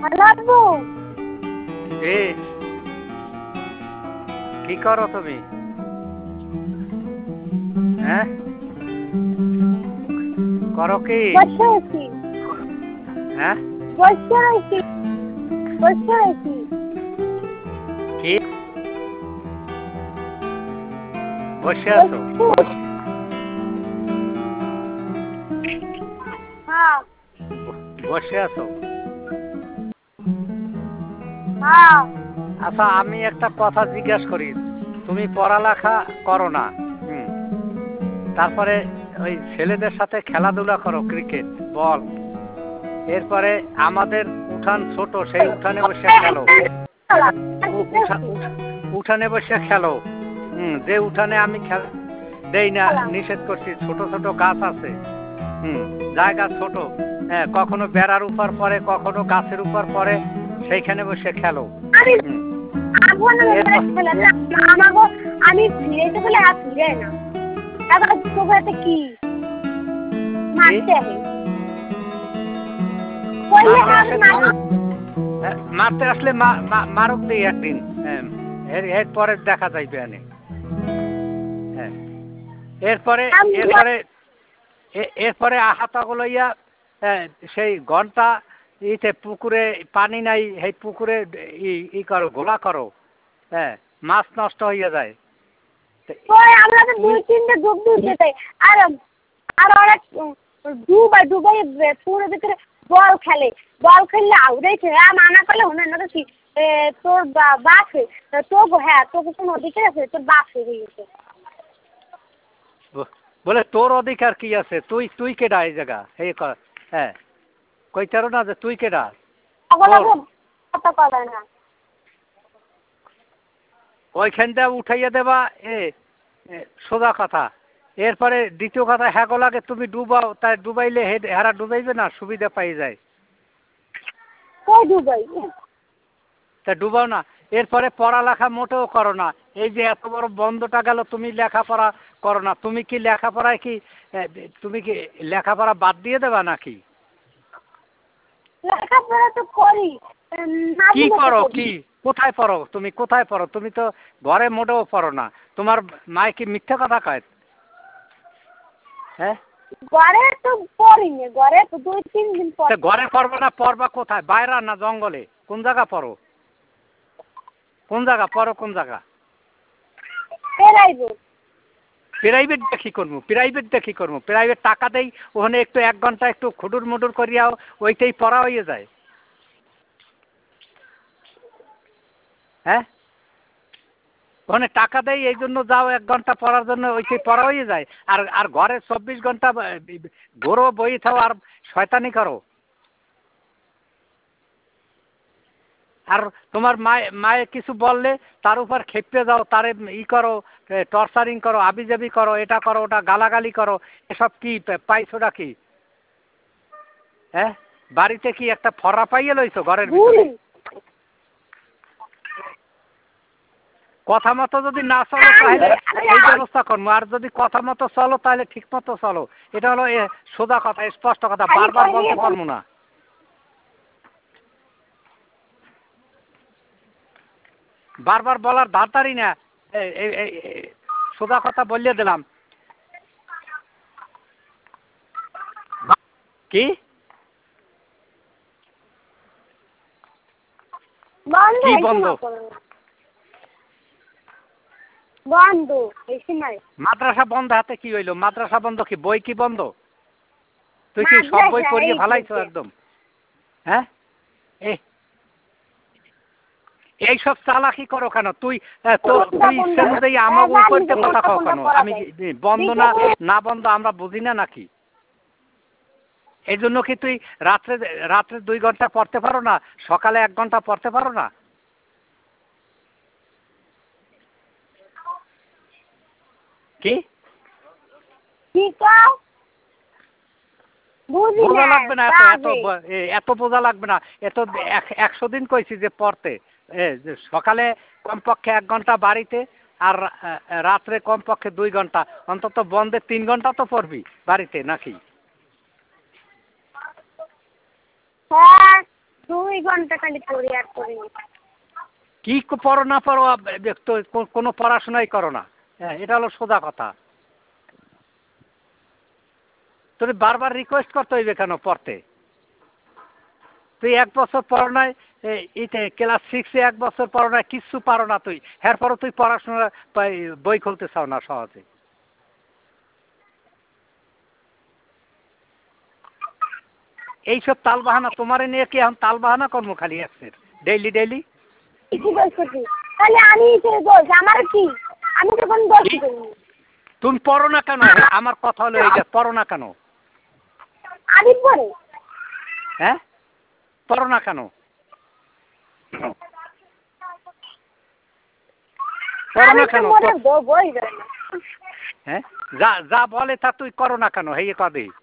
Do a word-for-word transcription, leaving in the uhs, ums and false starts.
Hello আব্বু। এ কি করো তুমি? হ্যাঁ করো কি? বসে আছি। হ্যাঁ বসে আছি। বসে আছি। কি বসে আছো? হ্যাঁ বসে আছো? হ্যাঁ আচ্ছা আমি একটা কথা জিজ্ঞাসা করি, তুমি পড়ালেখা করো না, হুম, তারপরে ওই ছেলেদের সাথে খেলাধুলা করো, ক্রিকেট বল, এরপরে আমাদের উঠান ছোট, সেই উঠানে বসে খেলো, উ- উঠা- উঠা- উঠানে বসে খেলো, হুম, যে উঠানে আমি খেল দেই না, নিষেধ করছি, ছোট ছোট গাছ আছে, হুম, জায়গা ছোট, হ্যাঁ, কখনো বেড়ার উপর পরে, কখনো গাছের উপর পরে, সেইখানে বসে খেলো, হুম, আমি ফিরেতে বলে আর ফিরে না। তারপর তোকে কি মারতে হবে? মারতে আসে তুমি, হ্যাঁ, মারতে আসলে মারক দিই একদিন, হ্যাঁ, এর এরপরে দেখা যাইবে এনে, হ্যাঁ, এরপরে এরপরে এরপরে আহাতাগুলো ইয়া সেই ঘন্টা ইতে পুকুরে পানি নাই, সেই পুকুরে ই করো, ঘোলা করো, হ্যাঁ, মাছ নষ্ট হইয়া যায়। আমরা তো দুই তিনটে ডুব দিতে চাই, আর আর অনেক ডুবাই ডুবাই পুরো ভিতরে বল খেলে, বল খেললে আউড়াইছে, হ্যাঁ মানা করলে হনে না কি তোর বাপ তোর, হ্যাঁ তোর কোনো অধিকার আছে? তোর বাপ হয়ে গেছে। বলে তোর অধিকার কি আছে? তুই তুই কেডা এই জায়গা? এই হ্যাঁ কইতারো না যে তুই কেডা? ওইখানটা উঠাইয়া দেবা, এ সোজা কথা। এরপরে দ্বিতীয় কথা, হ্যাগো লাগে তুমি ডুবাও, তাই ডুবাইলে হেরা ডুবাইবে না, সুবিধা পাই যায়। তা ডুবাও না। এরপরে পড়ালেখা মোটেও করো না। এই যে এত বড় বন্ধটা গেল, তুমি লেখাপড়া করো না। তুমি কি লেখাপড়ায় কি তুমি কি লেখাপড়া বাদ দিয়ে দেবা নাকি? লেখাপড়া তো করি। কি করো? কি কোথায় পড়ো তুমি? কোথায় পড়ো তুমি? তো ঘরে মোটেও পড়ো না। তোমার মায়ে কি মিথ্যা কথা কয়? হ্যাঁ ঘরে তো পড়িনি, ঘরে তো দুই তিন দিন পর। ঘরে পড়বো না, পড়বা কোথায়? বাইরে না জঙ্গলে? কোন জায়গা পড়ো? কোন জায়গা পড়ো? কোন জায়গা? প্রাইভেট। প্রাইভেট দেখি করবো? প্রাইভেট দেখি করবো? প্রাইভেট টাকা দেই, ওখানে একটু এক ঘন্টা একটু খুডুর মুডুর করিয়াও ওইটাই পড়া হয়ে যায়। হ্যাঁ ওখানে টাকা দেয়, এই জন্য যাও এক ঘন্টা পড়ার জন্য, ওইটাই পড়া হয়ে যায়। আর আর ঘরে চব্বিশ ঘন্টা ঘোরো, বই থাও আর শয়তানি করো। আর তোমার মায়ে মায়ে কিছু বললে তার উপর খেপে যাও, তারে ই করো, টর্চারিং করো, আবিজাবি করো, এটা করো, ওটা গালাগালি করো। এসব কি পাইছোটা কি? হ্যাঁ বাড়িতে কি একটা ফরা পাইয়ে লইছো ঘরের ভিতরে? কথা মতো যদি না চলো তাহলে এই ব্যবস্থা করবো, আর যদি কথা মতো চলো তাহলে ঠিক মতো চলো। এটা হলো সোজা কথা, স্পষ্ট কথা, বারবার বলতে পারবো না। বারবার বলার ধারতারি না, সোজা কথা বলিয়ে দিলাম। কি কি বন্ধ? বন্ধ মাদ্রাসা বন্ধ হাতে কি হইলো? মাদ্রাসা বন্ধ কি? বই কি বন্ধ? তুই কি সব বই পড়িয়ে ফালাইছো একদম? হ্যাঁ এইসব চালাকি করো কেন? তুই তুই ইচ্ছে অনুযায়ী আমার উপর দিয়ে কথা কও কেন? আমি বন্ধ না না বন্ধ আমরা বুঝি না নাকি? এই জন্য কি তুই রাত্রে রাত্রে দুই ঘন্টা পড়তে পারো না? সকালে এক ঘন্টা পড়তে পারো না? কি বোঝা লাগবে না, এত এত এত বোঝা লাগবে না। এত একশো দিন কইছি যে পড়তে, সকালে কমপক্ষে এক ঘন্টা বাড়িতে, আর রাত্রে কমপক্ষে দুই ঘন্টা, অন্তত বন্ধে তিন ঘন্টা তো পড়বি বাড়িতে নাকি? দুই ঘন্টা খালি পড়ি আর পড়ি। কি পড়ো না পড়ো তো কোনো পড়াশোনাই করো না, হ্যাঁ এটা হলো সোজা কথা। তুমি বারবার রিকোয়েস্ট করতে হইবে কেন পড়তে? তুই এক বছর পড়ো নাই, এইতে ক্লাস সিক্সে এক বছর পড়ো না, কিচ্ছু পারো না তুই, এরপরও তুই পড়াশোনা বই খুলতে চাও না সহজে। এইসব তাল বাহানা তোমারে নিয়ে কি এখন তাল বাহানা কর্ম খালি আছে ডেইলি ডেইলি? কি বলছো কি? তাহলে আমি দোষ, আমার কি? আমি তো কোনো দোষ করিনি। তুমি পড়ো না কেন? আমার কথা হলো এইটা, পড়ো না কেন? আদিব পড়ে। হ্যাঁ পড়ো না কেন? পড়ো না কেন? হ্যাঁ যা যা বলে তা তুই করো না কেন? এই কবে